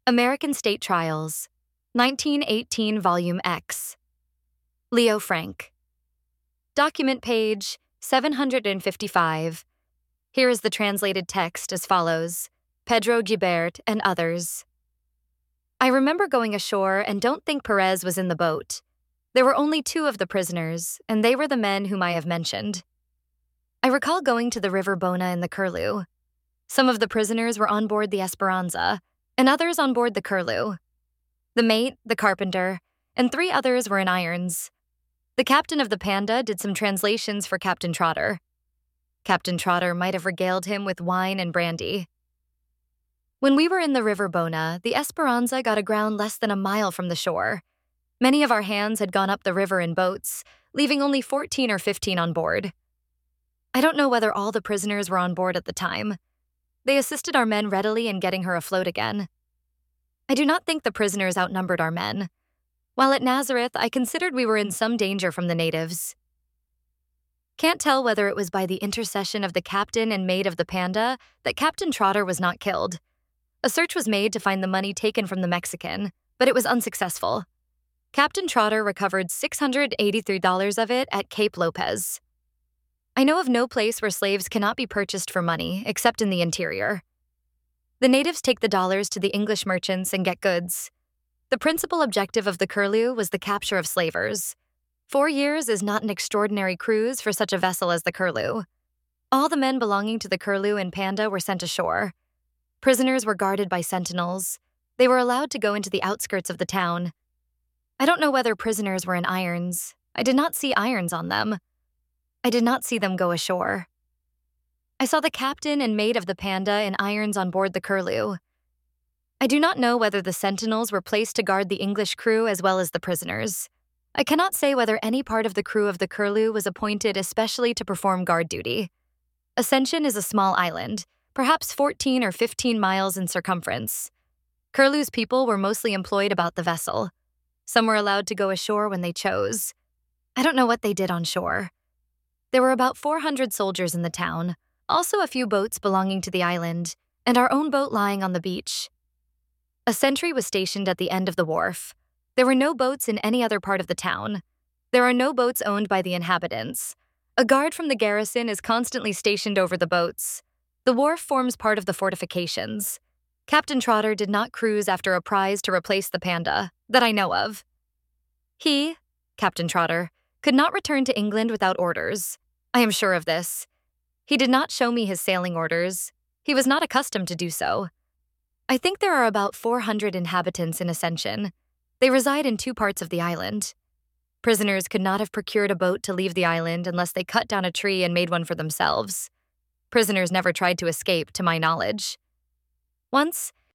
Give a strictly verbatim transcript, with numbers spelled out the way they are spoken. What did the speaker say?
American State Trials, nineteen eighteen, Volume X. Leo Frank. Document page seven hundred fifty-five. Here is the translated text as follows: Pedro Gibert and others. I remember going ashore and don't think Perez was in the boat. There were only two of the prisoners, and they were the men whom I have mentioned. I recall going to the River Bona in the Curlew. Some of the prisoners were on board the Esperanza, and others on board the Curlew. The mate, the carpenter, and three others were in irons. The captain of the Panda did some translations for Captain Trotter. Captain Trotter might have regaled him with wine and brandy. When we were in the River Bona, the Esperanza got aground less than a mile from the shore. Many of our hands had gone up the river in boats, leaving only fourteen or fifteen on board. I don't know whether all the prisoners were on board at the time. They assisted our men readily in getting her afloat again. I do not think the prisoners outnumbered our men. While at Nazareth, I considered we were in some danger from the natives. Can't tell whether it was by the intercession of the captain and mate of the Panda that Captain Trotter was not killed. A search was made to find the money taken from the Mexican, but it was unsuccessful. Captain Trotter recovered six hundred eighty-three dollars of it at Cape Lopez. I know of no place where slaves cannot be purchased for money, except in the interior. The natives take the dollars to the English merchants and get goods. The principal objective of the Curlew was the capture of slavers. Four years is not an extraordinary cruise for such a vessel as the Curlew. All the men belonging to the Curlew and Panda were sent ashore. Prisoners were guarded by sentinels. They were allowed to go into the outskirts of the town. I don't know whether prisoners were in irons. I did not see irons on them. I did not see them go ashore. I saw the captain and mate of the Panda in irons on board the Curlew. I do not know whether the sentinels were placed to guard the English crew as well as the prisoners. I cannot say whether any part of the crew of the Curlew was appointed especially to perform guard duty. Ascension is a small island, perhaps fourteen or fifteen miles in circumference. Curlew's people were mostly employed about the vessel. Some were allowed to go ashore when they chose. I don't know what they did on shore. There were about four hundred soldiers in the town, also a few boats belonging to the island, and our own boat lying on the beach. A sentry was stationed at the end of the wharf. There were no boats in any other part of the town. There are no boats owned by the inhabitants. A guard from the garrison is constantly stationed over the boats. The wharf forms part of the fortifications. Captain Trotter did not cruise after a prize to replace the Panda, that I know of. He, Captain Trotter, could not return to England without orders. I am sure of this. He did not show me his sailing orders. He was not accustomed to do so. I think there are about four hundred inhabitants in Ascension. They reside in two parts of the island. Prisoners could not have procured a boat to leave the island unless they cut down a tree and made one for themselves. Prisoners never tried to escape, to my knowledge. Once,